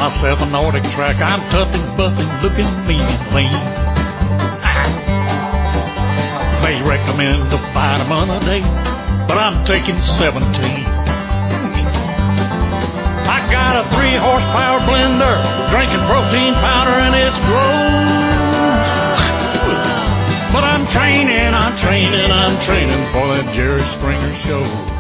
myself a Nordic track. I'm tough and buffing, looking mean and lean. They recommend a vitamin a day, but I'm taking 17. I got a 3-horsepower blender, drinking protein powder and it's gross. But I'm training for that Jerry Springer show.